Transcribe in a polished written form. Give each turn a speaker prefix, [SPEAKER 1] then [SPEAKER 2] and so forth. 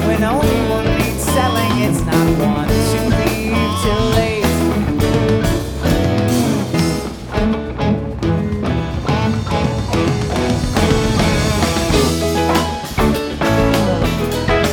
[SPEAKER 1] when only one needs selling, it's not one.